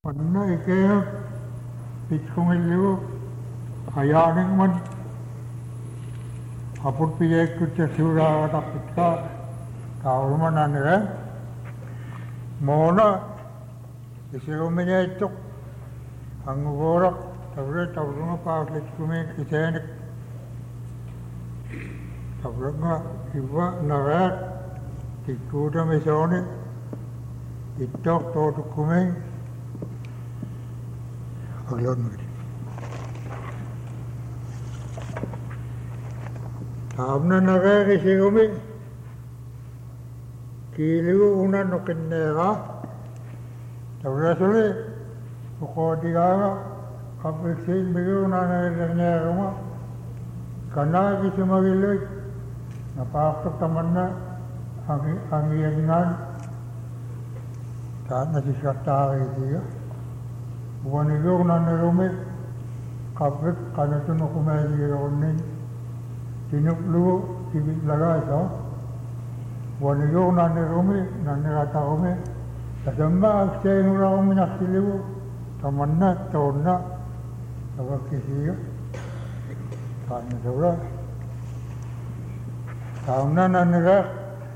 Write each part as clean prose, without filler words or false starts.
Panna ikea pitkongillu ayaaningman aput piyekkutja siuraata pitka kaulumananere moona isirumineittuk anguvorak tavre tavrunga paaslikkume kiteenik tavrunga kiva naraat tikkuutamisoni ittok tootukkume aglon magi taamna naraari sirumi kiiligu una nokinneera tavrasuli uqoodigaaga qabriksiin miguna nairnerneeruma kanaa kisimagilui napaaqtuk tamanna angiyangaan taatna sisartaariitiga Wanigurnanerumi kabrik kanatunu kumajirunin tinuklu tibit lagasa wanigurnanerumi naniratarumi tasamma aksenurarumi naksiligu tamanna taunna tabakisiga taanna saura taunna nanirak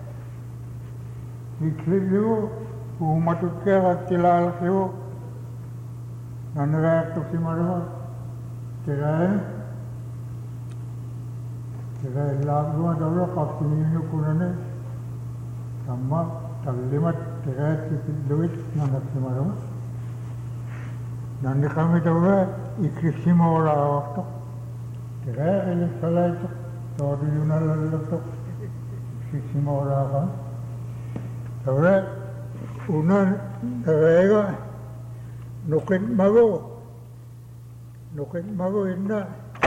miksiligu umatutkerattilalasigu Naneraaktuk simarua tirai laagua dawla qafsiniinu kunane samma tallimat tirai tipilluit nanak simarua nannikami dawla ikrissimora awaqtuk tirai ilissalaituk tooriyunalallattuk ikrissimora aqa dawla una naraega Nukin mago inna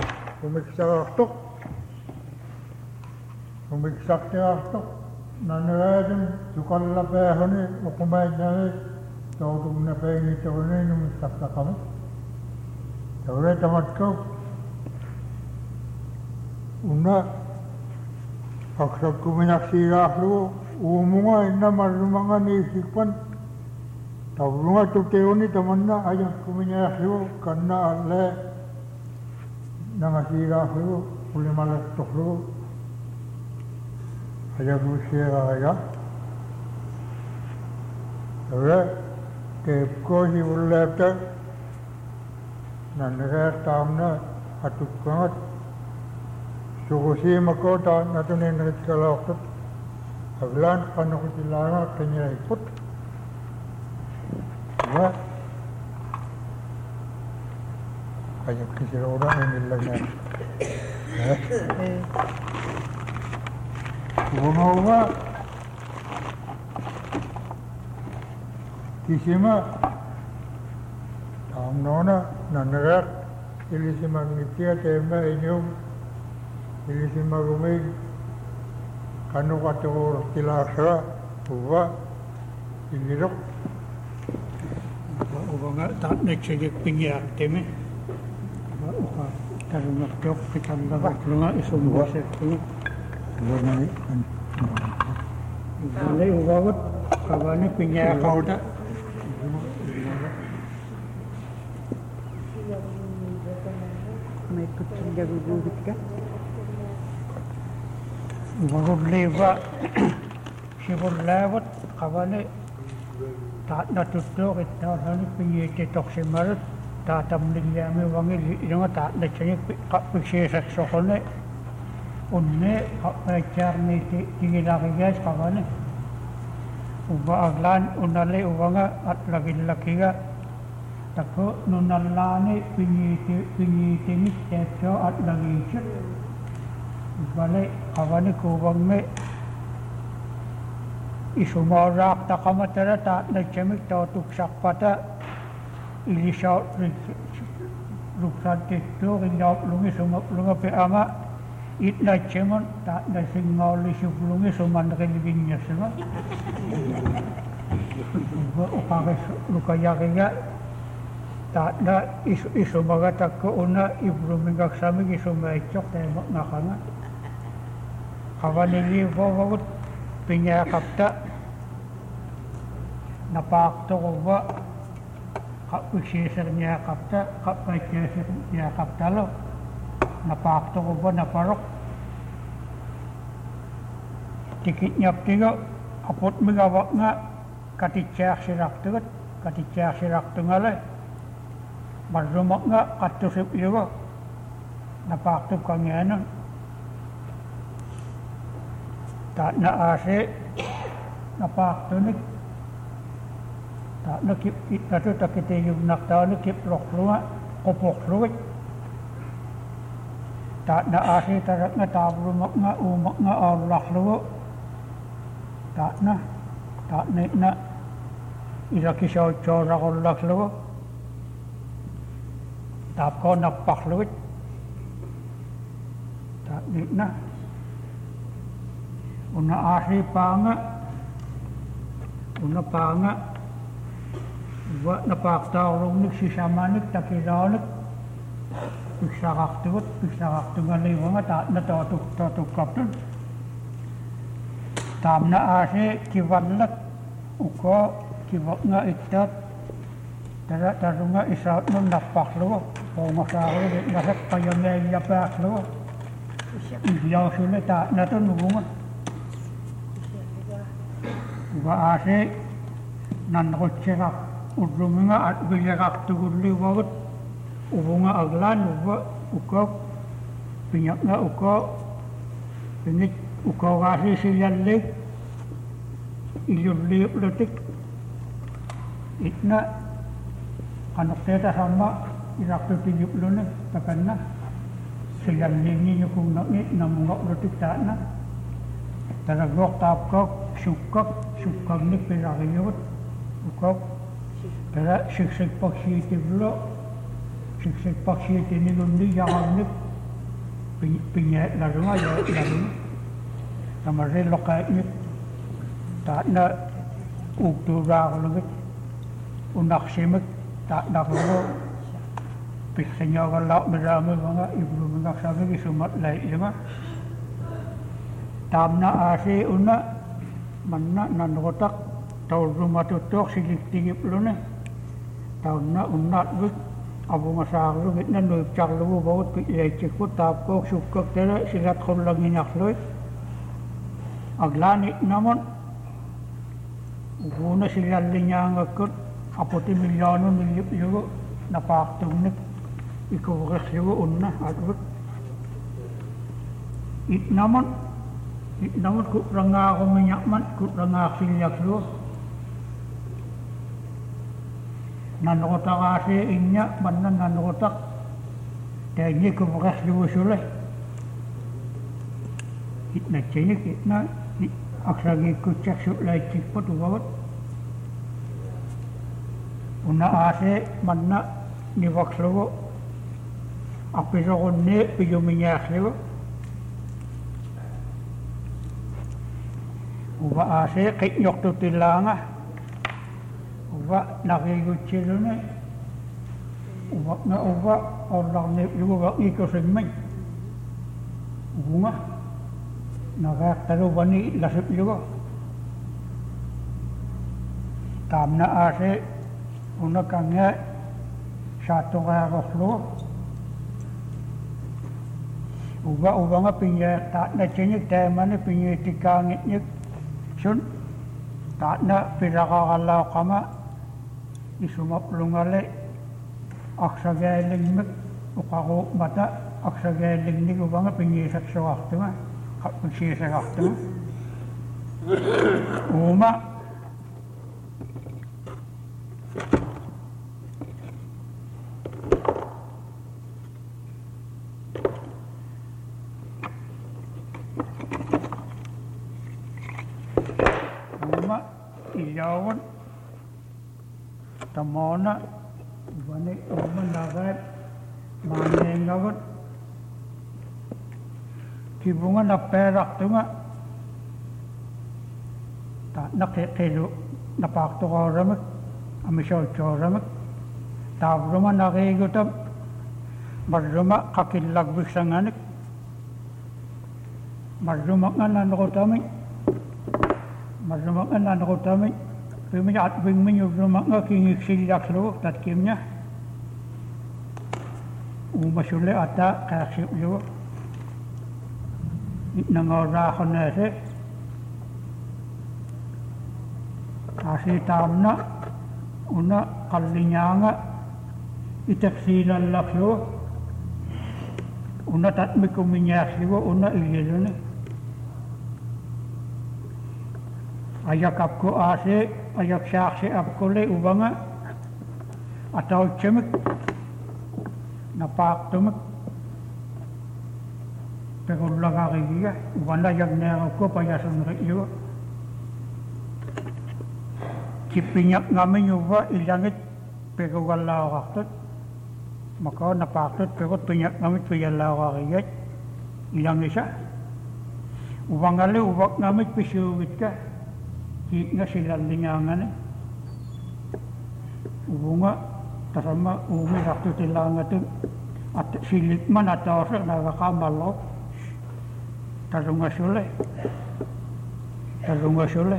umiksaartuk naneraadun tukallapaahuni uqumaajnari tootumnapaingittoruni numiksartaqami tawre tamatkau unna aksakkuminaksiiraarlugu uumunga inna marrumangani sikpan Tavrunga tuteoni tamanna ayam kuminyahlu karena alle nangasirahlu ulimalaktuklu ayagushiraya Tawa kepko hiwullata nannerak tamna atukkangat sugusimako ta natunin ritkalaqtut aglan qanukutilana kenyaiput What? Kayak kisah orang yang bilang Bunawa kisima tamnona nanerak ilisima ngitia tema inyum ilisima rumai kanu katur tilasra buwa ingirok Ubanga tak nagsigig pingyak teme. Uka tarungat jok pitanda baklunga isumba sa kuno. Ubanga Ubanga ugagot kabani pingyak kauda. May kutsing jagugugit ka. Ubanga leva sibur lewat kabani Tak natutuk itu hari pinjete toksimarat tak tamlinya mewangi yang tak necanya pikir seksualnya unne pacar ni tinggi lagi guys kawan ubah aglan unale ubanga at lagi ga tako nunalane pinjete ni seksual at lagi cek ubale kawan kubang me Isumarak takamatara ta nagchamik tautuk sakpata ilisau ruksan tito kinyap lungi lunga pe ama it nagchaman ta nasingaw lisuk lungi suman kilibinya sama ukake lukayaknya ta na isumagat ko una ibrumingak sami isumaichok tayo nakanga kawanili bawagut pinya kapta napakto ko ba kapisisernya kapta kapasisernya kapta lo napakto ko ba naparok tikit nyap tiga apot megawak nga katityak sirak tungale marrumak nga katusip yugo napakto kanyanan tak na ase napakto nik tak nakip kita tu tak kita yung naktaw nakip lok lunga kopok luwit tak na ase tarak nga tabrumak nga umak nga awlak luwo tak na iraki siya chora ko lak luwo tap ko napak luwit tak na una ase panga wa napaktaw nik sisamanik takirawnik piksakak tungalay nga ta na totuk kaptun tam na ase kiwanlak uko kibak nga itat taru nga isaut nun napaklo o masako nasak payamay yapaklo iyaw sila ta na to nubungan uga ase nanakot sirak udruminga at bilyakak tugurli wagot ubunga aglan uko pinyak nga uko pinit uko kasi siyalig iluliyop lutik itna kanok sama irakto tiyup lunik takan na siyalig niyo kung namungak lutik ta na taragok tapkok sukak ni pirakiyot ukok tara siksik paksitiblo siksik paksitinilundi yakamnik pinyet larunga larunga tamari lokaynik ta na ugtura kulungit unaksimik ta nakulo piksanyaw kalak marami mga ibro mga sabi isumat lay lima tam na ase una manna nanotak tau rumatutok silik-tigip lo na tau na unat wik abu masak lo git na nuip cak lo bawat pilecik po tapkok sukak tere silat ko lang inyak lo aglanit naman una sila linya ngakot aputi milyano milip yugo napaktunik ikuwak yugo unna at wik it naman kurang ako minyakman kurang ako silyak lo nanokotak kasi inya manan nanokotak kaya kumakas luwusulay itna chinik itna aksagi kutsak sulay chikpot uwawat una ase manna niwaks luwo apiro konne piyuminyak luwo uwa ase kinyok tutilanga uwa nakikutsilyo na uwa orang na uwa ikosimay uwa nakakalo ba ni lasip yuwa tam na ase una kanya sato kaya roslo uwa nga pinya tak na chinyik tema na pinya tikangit nyik sun tak na pirakakalaw kama isumap lungale aksagaling mek ukako mata aksagaling ni ubanga pinyisak sa waktu nga kapagsisak waktu nga uma iyawan tamona bane uma nagat manengawan kibunga na perak tunga ta nakikilo napakto ko ramak amisyaw cho ramak tabruma nakigutam marruma kakilagbik sanganik marruma nga nanukutami Pemanya at bingmin yung rumah nga kingik silak lo tatkimnya. Umasule ata kaksip lo. Nangorahon na siya. Kasi tamna una kalinyanga itaksilan lakyo una tatmi kuminyakyo una iyelo na ayak apko ase ayak saksi apko le ubanga ataw chemek napak tumek pero lagaki ubanda yak na ko payasan ryo kipinyak ngamin yuwa ilangit pero wala waktot maka napaktot pero pinyak ngamit piyala wakiyat ilang isa uwangali uwak ngamit pisuwit ka hik nga silang linyangan uwunga tasama umi wakto tilangat at silik man at osa nagakamalok talunga sule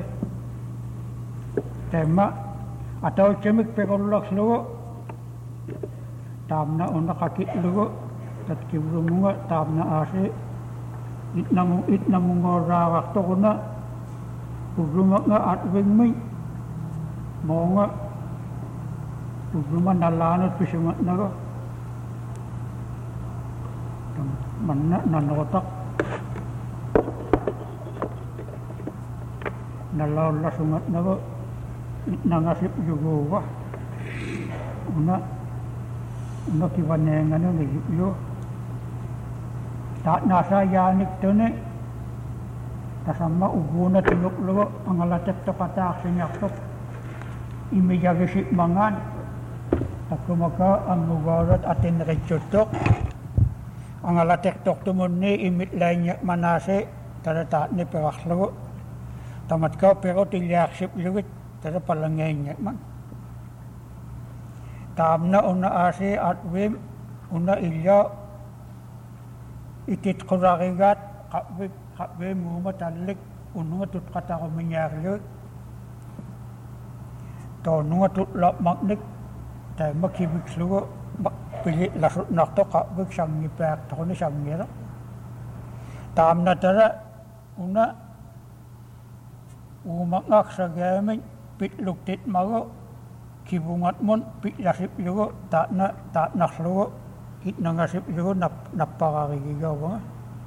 tema atau cemik pekolak slogo tamna ona kakit logo tatkibrumunga tamna ase itnamunga rawak to kuna ubruma nga atwingmi monga ubruma nalanot pisimat nago manna nanotak nalaw lasungat nago nangasip juga una kiwanengan ng yo tak nasa yanik to ne kasama ubuna tulok lo ang alatek to patak sinyaktok imiyagisip mangan takumaka ang mugarat atin rechutok ang alatek tok tumunni imit lainyak manase tarata ni pewaklo tamat ka pero tilyaksip luwit tara palangenya man tamna una ase atwim una ilya itit quraqigat qabwe mumatalik ununga tut kata ko menyarlo to nunga tut lap magnik tay makibik slugo pili lasut nakto qabwe sangi pak to ni sangi ra tamna tara una umangak sa gaming pitluk tit mago kibungat mon pitlasip yugo tak naklugo it nangasip yugo napakarigigaw nga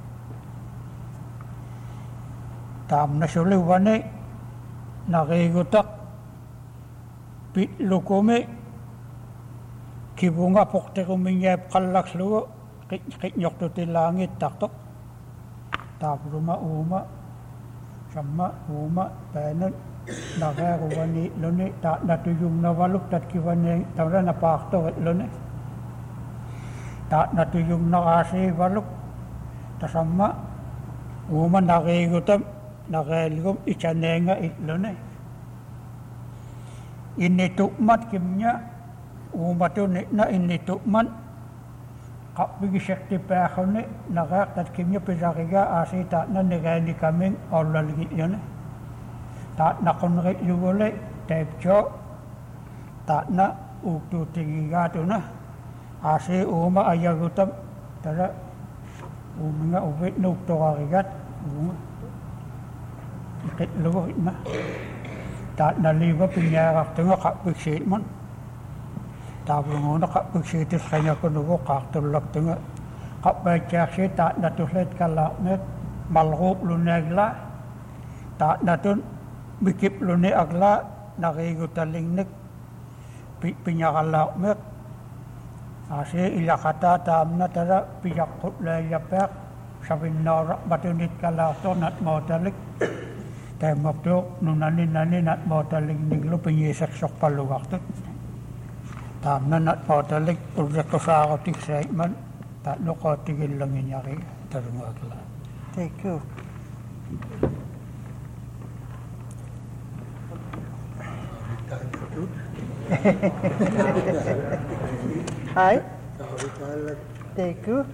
tam na suliwane nakigutak pitlukume kibunga pokte kuminyap kalaklugo kitnyok to tilangit taktok tabruma uma sama uma panon nakakuwani lone ta natuyong nawalok tat kiwani tawra napakto lone ta natuyong nakasi walok tasama uma nakigutam nakaligom ichanenga itlone initukmat kimnya uma to na initukmat kapigi sekti pakone nakak tat kimnya pisakiga asita na nagani kaming awlalgit yun tak na konrek yugole tepcho tak na uktu tigiga to na ase uma ayagutam tara uminga ubet no to karigat ikit lugo na tak na liba pinyarak to nga kapiksit man tabung na kapiksit kanya ko nugo kaktulak to nga kapaychak si tak na tuslet kalakmet malrup lunegla tak na tun bikip luni agla nakigutaling pinyakalak mek ase ilakata tamna tara piyakut layapek sabin norak batunit kalakto nat motalik temok to nunani nat motalik niglo pinyesak sok paluwaktot tamna nat motalik urrekosakotik segman tak nukotigil lang inyaki tarungagla. Thank you. Hai. Teko.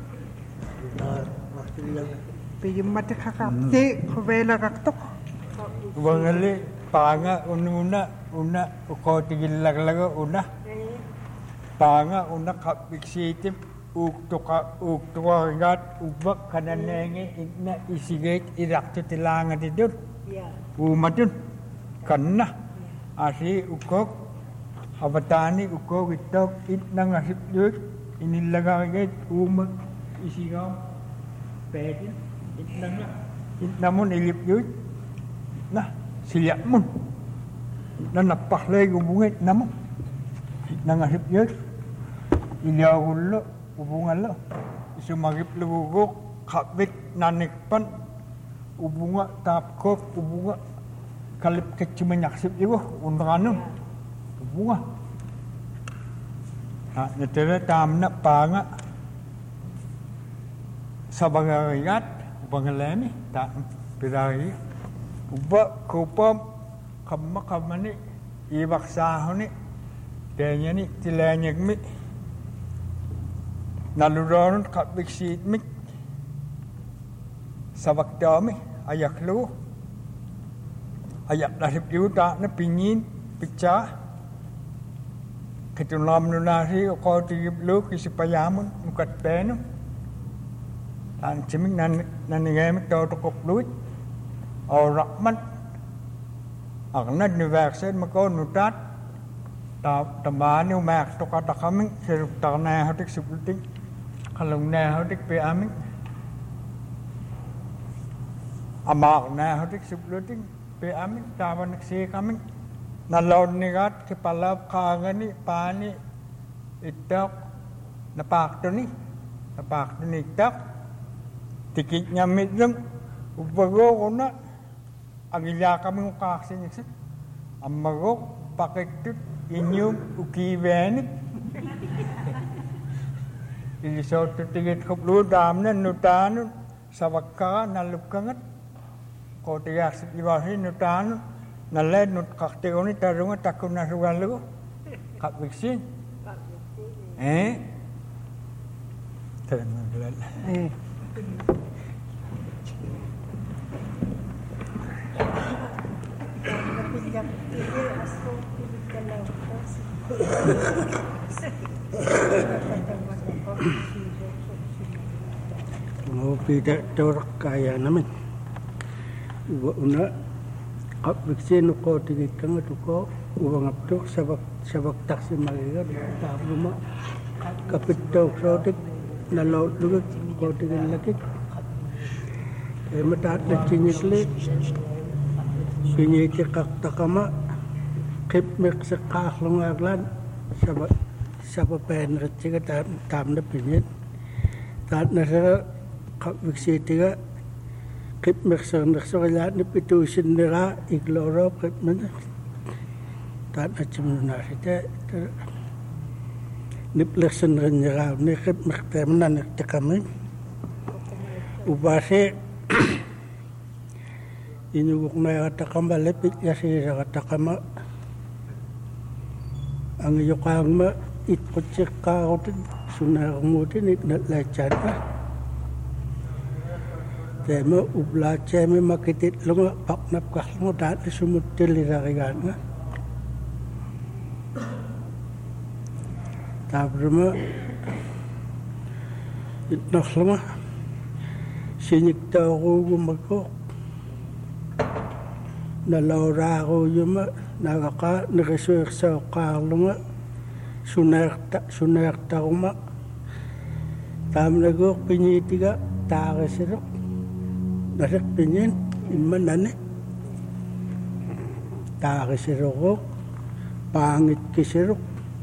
Piyum mati kakapti, kubela kaktok. Wangali panga ununa una ukotigillaglaga una panga una kapiksitim uktukaringat ubak kananenge inna isigate iraktu tilanga tidur umatun kanna asi ukok habatani ukok itok itna ngasip yut inilagagit umak isigam pedin itnamun ilip yut nah silyamun napaklay gubungit namun nangasip yut ilyawullo ubungan lo isumagip lugugok kabit nanikpan ubunga tapkok ubunga kalip kecimenyaksip juga undangan ubunga nah netera tamna panga sabangariat ubangalani tak pirari uba kupam kamani ibaksahoni denya ni tilanyag mi naluron kapiksit mi sabakdami ayak lu ayak nasib yuta na pingin picah ketunam nunasi ko tigib lu kisipayamun mukat benu tan ciming naningem to kok luit orakman akna niversen makon nutat ta tamani umak to kata kami seruk tarna hatik sebuting kalung na hatik pe amin amak na hatik sebuting pe amin taman si kami nalon nigat kepala kangani pani itak napak tu ni itak tikit nyamit jeng ubago kona agilya kami ukaksin iksit amago pakai tut inyum ukivenik ilisot tigit koplu damna nutanu sabakka nalupkangat ko tiyak siwahi nutanu nalet nut kakteoni tarunga takun nasugalu kapiksin terima kasih mau tidak torak kaya namin una kapiksin ko tigit kang tuko uang abdo sabak taksi mariga tabluma kapito sotik nalo lugut ko tigit laki matat na chinikli sinyiti kaktakama kip mek sekah lungaglan sabak pen reciga tam na pinit tat na sa kapiksi tiga kip mek sekah ni pitusin nira igloro kip mana tat na cimunasi te nipleksen renjera ni kip mek temenan tekami ubase inuguk na katakama lepit yasi katakama ang yukang ma itkutsik kautin sunarumutin itnatlatsana tema ublacheme makitit lunga paknap kahlunga dati sumutil irarigan nga tabruma itnaklunga sinikta ko gumagkok nalaura ko yuma nagaka nagasuik sa kalunga sunerta kuma tam nagok pinyitiga tagasirok nasak pinyin imanane tagasirok pangit kisirok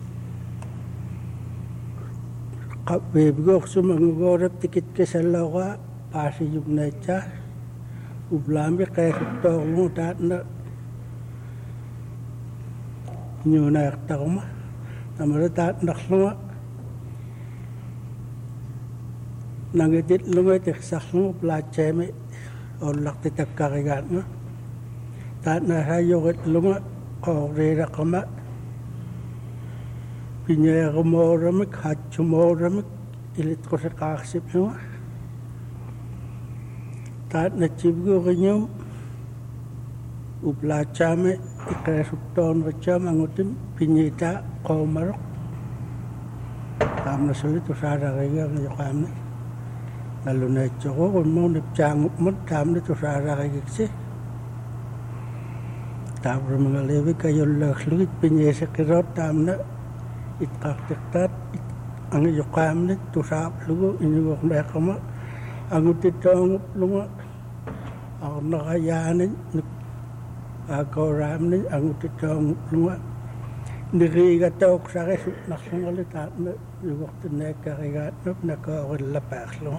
kapebgok sumangorap tikit kisalawa pasi yugnacha ublami kaya kitong tat na nyuna yakta kuma namara tat naklunga nangitit lunga tiksaklunga placheme olak titakarigat nga tat na hayokit lunga korera kama pinyera moramik hachu moramik ilit ko sa kaksip nga tat na chibgo kanyam ublachame ikresupton racham angutin pinyita qomarok tamna sulit usara rega nyokamne naluna choko mo nipchang mo tamna usara rega se tamra mangalevi kayol khluit pinyese kirot tamna itkaktat ang yokamne tusap lugo inyok nakama angutitong lunga ang nakayanin agoram ni angutitong lunga niriga tok sa resut nasungalita na waktu nekarigat na nakawala paklo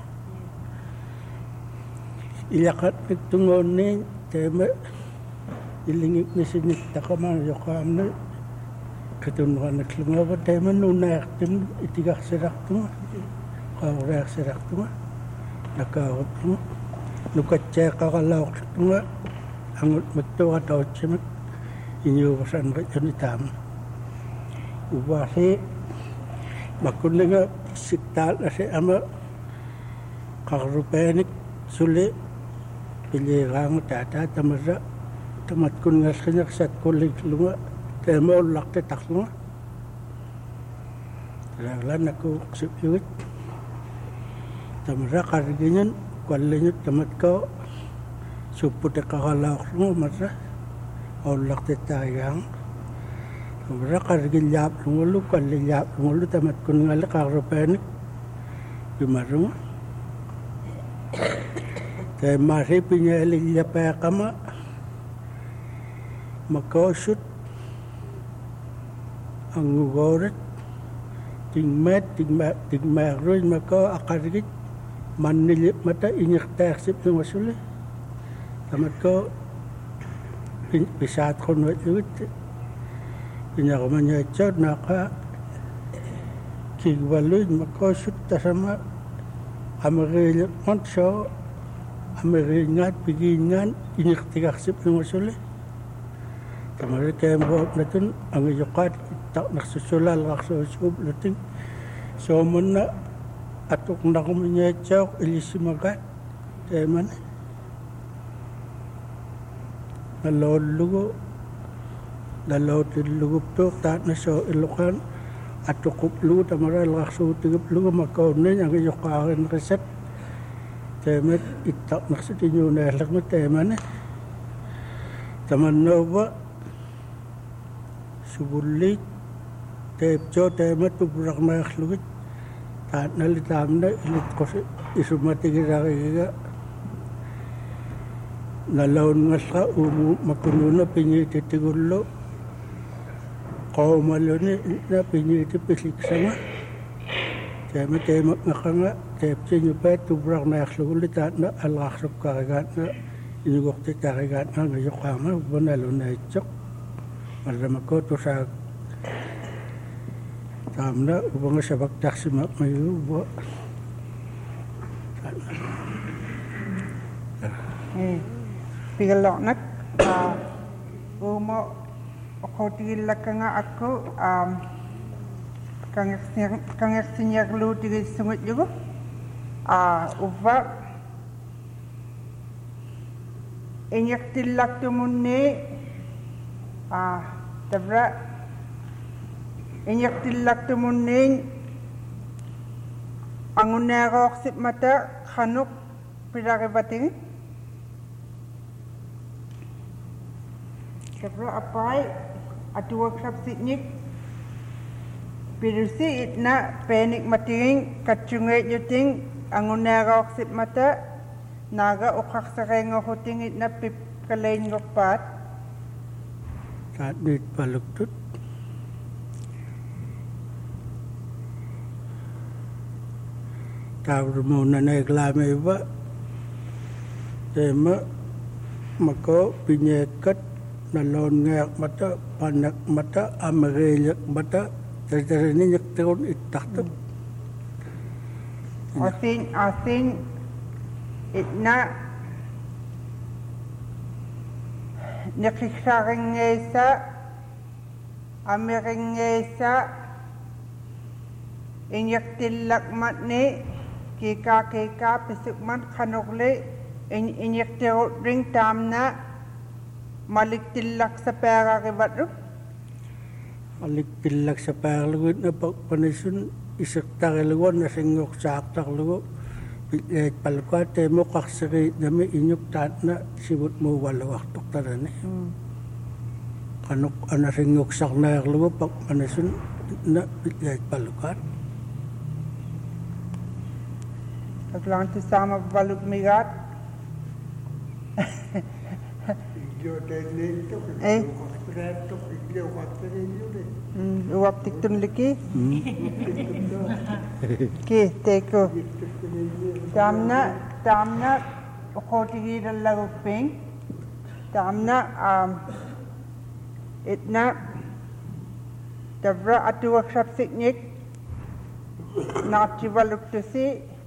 ilakat nagtungon ni tema ilingik ni sinita kamang yokamne ketunduan naklunga ba tema nunak tim itigak serak tunga kawrak serak tunga nakawap tunga nukatsa kakalawak tunga angut magtuwa daw simak inyuwasan ba yun itam ubasi makuna nga siktal na si ama kakarupenik suli pilirang tata tamara tamat kun nga sanyak sat kulik lunga tema ulak tetak lunga talagang ako ksipyuit tamara kariginyan kwalinyut tamat ko suput kakalawak lunga mara ulak tetayang tamara karigilap lunga lu kwalilap lunga lu tamat kun nga kakarupenik yumarunga kaya masih pinyalilya pa kama makosut ang ngugoret tingmat roy mako akarigit manilip mata inyak taksip ng masuli tamat ko pisat kon wat luit pinyakamanya chod naka kigwaloy makosut tasama amaril monso Ameringat pigingan inyak tigaksip ng masuli. Kamari kaya mo natin ang yukat tak nagsusulal kaksusub natin. So man na atok na kuminyetsaw ilisimagat. Kaya man nalolugo nalolugo to tat na so ilukan atok kuplu tamaral kaksutigap lugo makaunin ang yukakin reset. Temet itak maksudnya nyunelak mo teman taman nova subulit tepjo temet tubrak makhluk tat nalitam na ilit ko isumati kira nalaon ngasla makununa pinyiti tigulo kaumalo na pinyiti pisiksama temet nakanga tepjo nyupet tubrak makhluk tat na alaksup karagat na inugokti karagat na ngayokama banalo na ichok marama ko to sa tamna ubang sa baktaksimak mayu bo pigalok nak umo khotil lakanga ako kang sinyak lu tiga sungut juga uva inyak tilak tumunni tabra inyak tilak tumunni angunero sip mata khanuk pirare bating tabra apai atu workshop sitnik pirusi itna penik mating kacungai yuting angunero sip mata naga ukak sareng huting itna pip kalain ngopat tat dit paluktut tawr mo na naglame ba tema mako pinyekat nalon ngak mata panak mata amarelyak mata dari nyak tahun itaktu asin itna nakiksaringesa amiringesa inyak tilak matni kika pisukman kanukli inyak ring tamna malik tillak sa pera kibatru malik tillak sa pera lugut na panisun isak takilugon na singok saktak lugo palkwate mo kaksari dami inyuk tat na sibut mo walawak toktarane kanok ana singok sak na lugo pak panisun na palkwat paglang tu sama baluk migat uap tiktun liki ki teko tamna khotigi dallagu ping tamna itna tabra atu workshop siknik nakti baluk tusi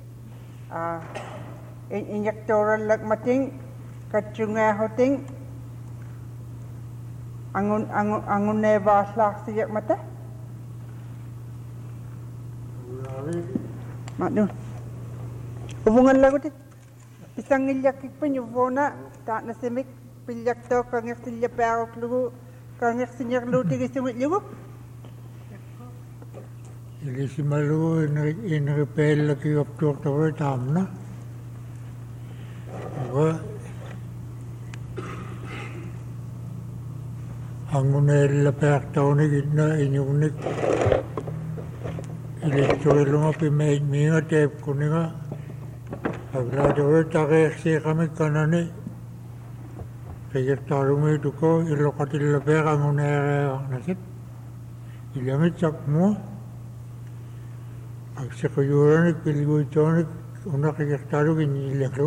injektoral lag mating kacunga hoting angun ne baslak sejak mata maknu hubungan lagu tu pisang ngilyak penyuvona tak nasemik pilyak to kangek silya perok lugu kangek sinyak lu tigi sumit lugu ili simalu in repel lagi optor tawai tamna wa angunel per tawni gitna inyunik Electorilunga pimain minga tep kuninga agladawe tareksi kami kanani kayaktarumi tuko ilokatil lapera ngunere nasit ilamit sakmo agsekuyuranik piliguitonik una kayaktaru kinilaklo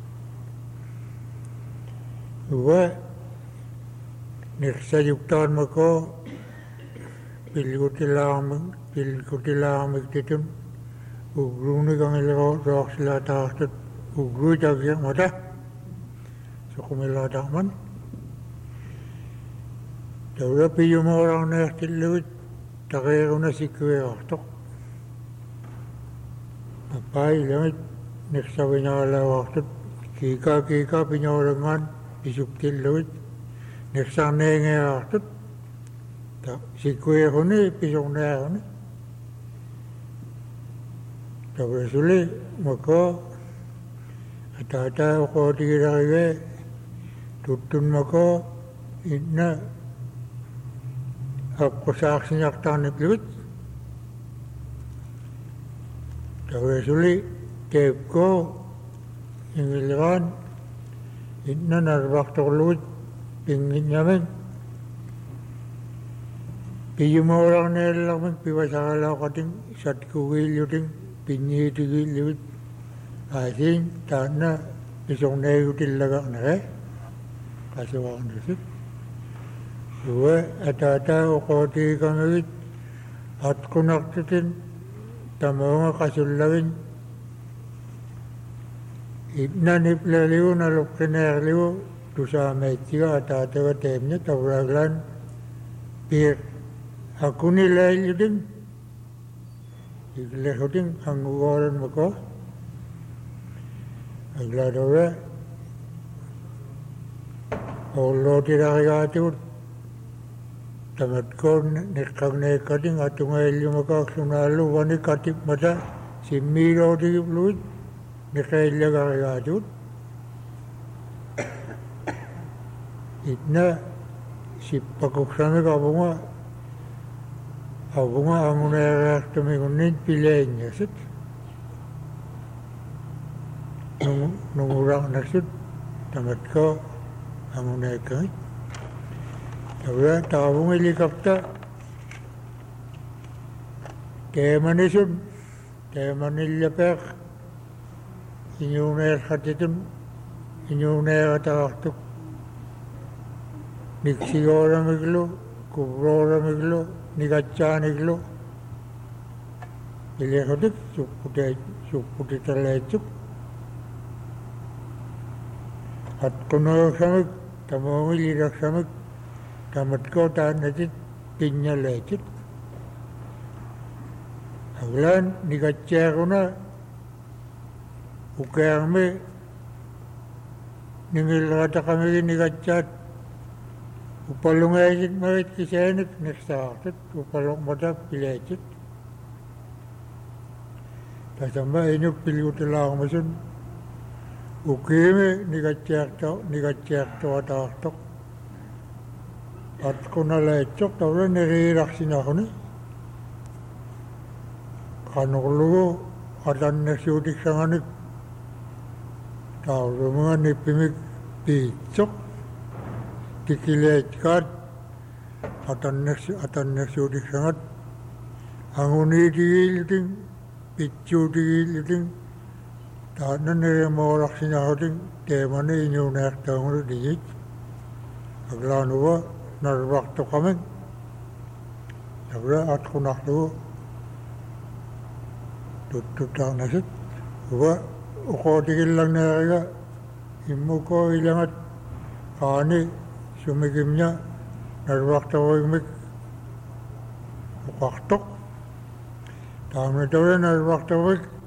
uwa nirsayuktan mako pilgutilaamik titun ugruuni kangilako rooksila taastut ugrui tagiak mata sukumila takman tawra piyumorang neertilluit tageeruna sikkueartoq apai lamit nirsavinaalawartut kiika pinyorangaan pisuktilluit nirsarneengeartut sikkueeruni pisukneeruni tawasuli mako atata uqootigilariga tuttun mako inna aqusaaqsiñartarniplugut tawasuli teepko ingiliraan inna narvaqtorlugut pinginyamin piyumorarneellarmin pivasaralaaqatin satkugiillutin pinniitigillugut aasiin taanna pisorneegutillagarnere qasuarnusut uwa ataataa uqootigikamagit atqunartutin tamuunga qasullagin itnaniplaligu naluqqineerligu tusaameetsiga ataataga teemña tavraaglaan piir hakunilaillutin iglehutin hangugooran mako agladore ollootirarigaatigut tamatkoon niqqagneekkatin atungaillumakaaksunaallu wani katipmata simmiilootigipluit niqeillagarigaatigut itna sippakuksami avunga anguneereertumigunnin pileenñasut nunguraqnaksut tamatko anguneekkagit tawra taavungilikapta teemanisun teemanilllapeeq iñuuneerqatitun iñuuneerataqartuk niksigoramiglu kubroramiglu nigatsaaniglu ilehutik supputitaleetsuk atqunuaksamik tamuungililaksamik tamatko taannatit piññaleetit aglaan nigatseeruna ukearmi ningilrataqamigi nigatsaat Upalungaisit marit kisenik neksaatit upalung mata pilecit. Tasamba inyuk piliutilang masun ukime nigatjekto ataktok. At kunalaitsok tawla nirirak sinakuni. Kanuklugo atan nasiutik sanganik. Tawla mga nipimik pitsok. Tikilet kat atan nasiutik sangat. Anguni digiliting, pitsu digiliting. Tahan na nirimorak sinakuting temana inyunak tawla digit. Aglanuwa narwakto kami. Sabra at kunaklugo. Tututang nasit. Uwa ukotikil lang naraga. Imu ko ilangat kani sumigim niya. Narwakto ko imik. Ukaktok. Tama daw na narwakto ko